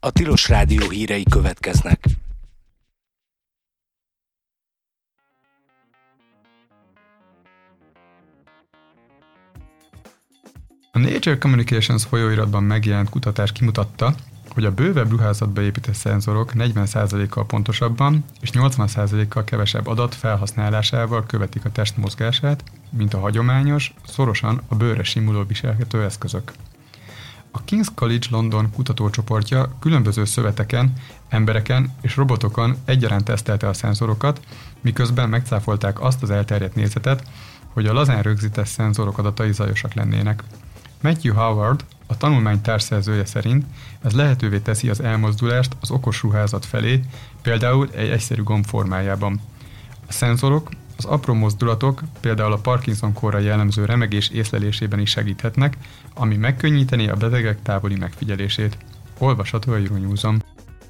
A Tilos Rádió hírei következnek. A Nature Communications folyóiratban megjelent kutatás kimutatta, hogy a bővebb ruházatba épített szenzorok 40%-kal pontosabban és 80%-kal kevesebb adat felhasználásával követik a test mozgását, mint a hagyományos, szorosan a bőrre simuló viselhető eszközök. A King's College London kutatócsoportja különböző szöveteken, embereken és robotokon egyaránt tesztelte a szenzorokat, miközben megcáfolták azt az elterjedt nézetet, hogy a lazán rögzített szenzorok adatai zajosak lennének. Matthew Howard, a tanulmány társszerzője szerint ez lehetővé teszi az elmozdulást az okos ruházat felé, például egy egyszerű gomb formájában. A szenzorok, az apró mozdulatok például a Parkinson-kórra jellemző remegés észlelésében is segíthetnek, ami megkönnyíteni a betegek távoli megfigyelését. Olvasható a Euronews-on.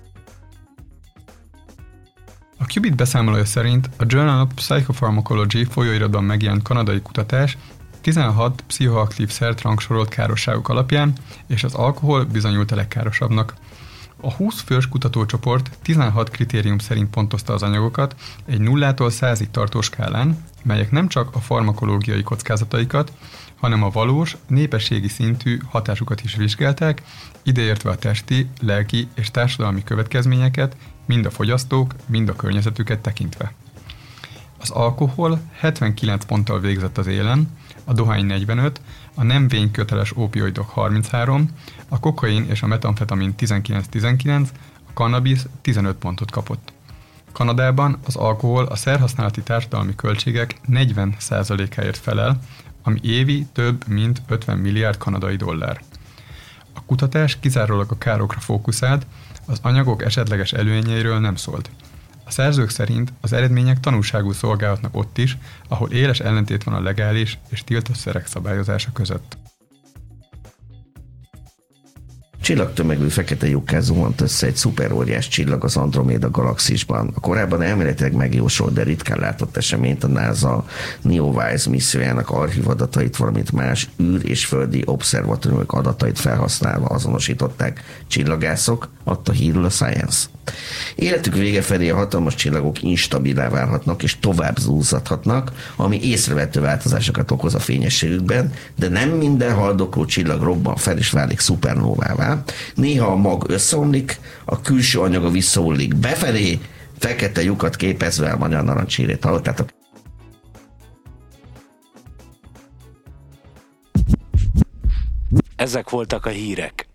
A Qubit beszámolója szerint a Journal of Psychopharmacology folyóiratban megjelent kanadai kutatás 16 pszichoaktív szert rangsorolt károsságok alapján, és az alkohol bizonyult a legkárosabbnak. A 20 fős kutatócsoport 16 kritérium szerint pontozta az anyagokat egy 0-tól 100-ig tartó skálán, melyek nem csak a farmakológiai kockázataikat, hanem a valós, népességi szintű hatásukat is vizsgálták, ideértve a testi, lelki és társadalmi következményeket, mind a fogyasztók, mind a környezetüket tekintve. Az alkohol 79 ponttal végzett az élen, a dohány 45, a nem vényköteles opioidok 33, a kokain és a metamfetamin 19-19, a kannabisz 15 pontot kapott. Kanadában az alkohol a szerhasználati társadalmi költségek 40%-áért felel, ami évi több mint 50 milliárd kanadai dollár. A kutatás kizárólag a károkra fókuszált, az anyagok esetleges előnyeiről nem szólt. A szerzők szerint az eredmények tanulságul szolgálhatnak ott is, ahol éles ellentét van a legális és tiltott szerek szabályozása között. Csillagtömegű fekete lyukká zuhant össze egy szuperóriás csillag az Androméda galaxisban. A korábban elméletileg megjósolt, de ritkán látott eseményt a NASA NEOWISE missziójának archív adatait, valamint más űr- és földi obszervatóriumok adatait felhasználva azonosították csillagászok, adta hírül a Science. Életük vége felé a hatalmas csillagok instabilá válhatnak és tovább zúzzadhatnak, ami észrevehető változásokat okoz a fényességükben, de nem minden haldokló csillag robban fel és válik szupernóvává. Néha a mag összeomlik, a külső anyaga visszahullik befelé, fekete lyukat képezve a magyar narancshírét hallottátok. Ezek voltak a hírek.